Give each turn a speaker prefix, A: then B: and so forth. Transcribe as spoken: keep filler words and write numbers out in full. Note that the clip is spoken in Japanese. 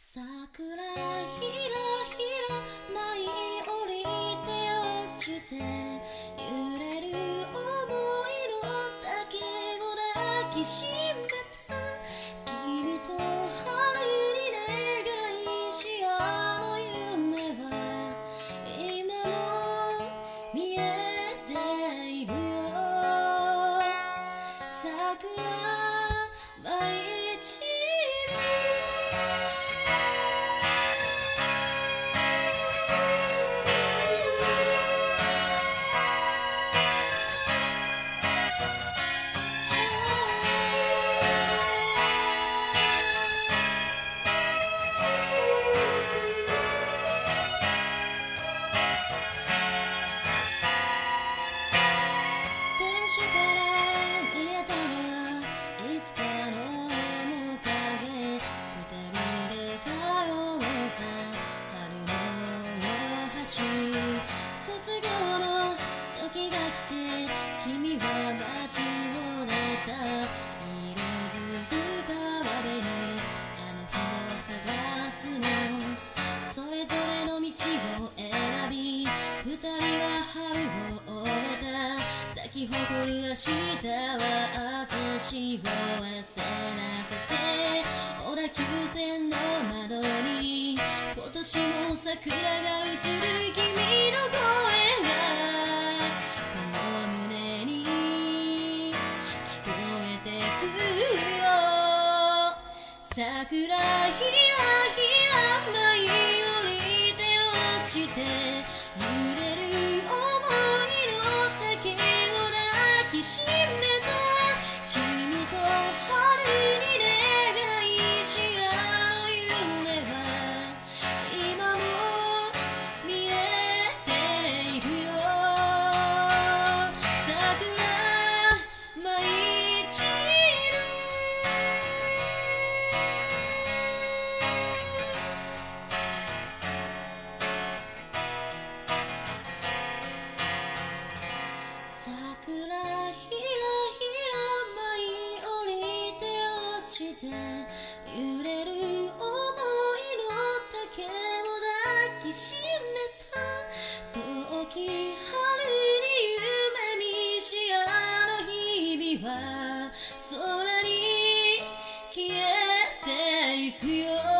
A: 桜ひらひら舞い降りて落ちて揺れる想いの竹を抱きしめた君と春に願いしあの夢は今も見えているよ桜舞い散る電車から見えたのはいつかの面影二人で通った春の大橋卒業の時が来て君は街を出た色づく川辺にあの日を探すのそれぞれの道を選び二人は春を終えた咲き誇る明日は私を焦らせて小田急線の窓に今年も桜が映る君の声がこの胸に聞こえてくるよ桜ひらひら舞い降りて落ちて揺れる想いの竹抱きしめた君と春に願いしあの夢は今も見えているよ桜舞い散る桜ひらひら舞い降りて落ちて揺れる想いの竹を抱きしめた遠き春に夢見しあの日々は空に消えていくよ